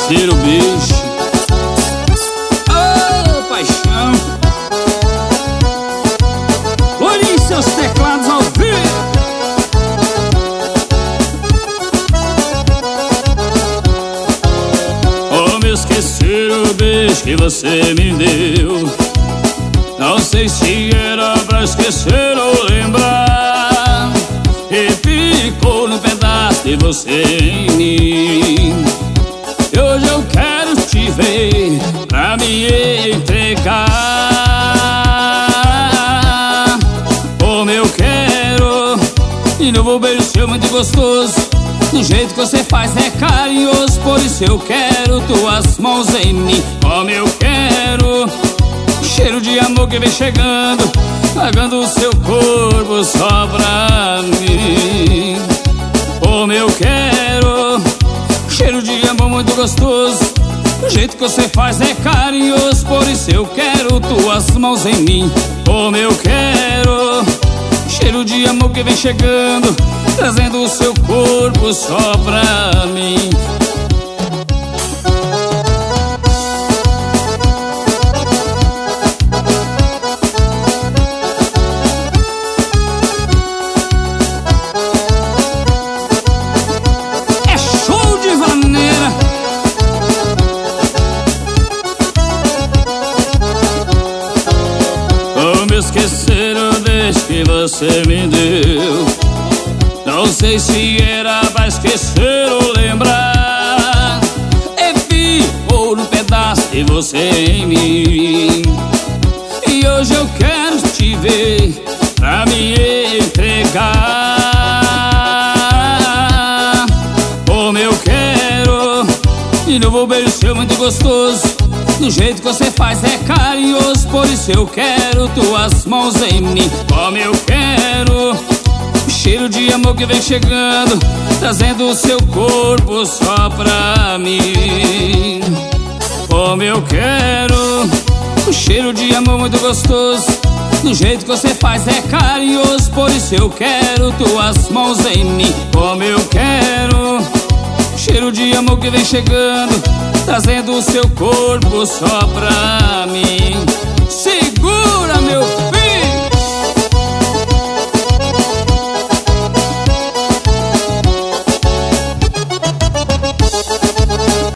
esquecer o bicho. Oh, paixão. Olhem seus teclados ao vivo. Como esquecer o beijo que você me deu? Não sei se era pra esquecer ou lembrar, e ficou no pedaço de você em mim. E hoje eu quero te ver pra me entregar. Como eu quero de novo um beijo seu muito gostoso. Do jeito que você faz é carinhoso. Por isso eu quero tuas mãos em mim. Como eu quero cheiro de amor que vem chegando, pagando o seu corpo só pra mim. Como eu quero cheiro de amor muito gostoso. O jeito que você faz é carinhoso. Por isso eu quero tuas mãos em mim. Como eu quero cheiro de amor que vem chegando, trazendo o seu corpo só pra mim. Esquecer o beijo que você me deu? Não sei se era pra esquecer ou lembrar, e ficou no pedaço de você em mim. E hoje eu quero te ver pra me entregar. Como eu quero de novo um beijo seu muito gostoso. Do jeito que você faz é carinhoso. Por isso eu quero tuas mãos em mim. Como eu quero o cheiro de amor que vem chegando, trazendo o seu corpo só pra mim. Como eu quero o cheiro de amor muito gostoso. Do jeito que você faz é carinhoso. Por isso eu quero tuas mãos em mim. Como eu quero cheiro de amor que vem chegando, trazendo o seu corpo só pra mim.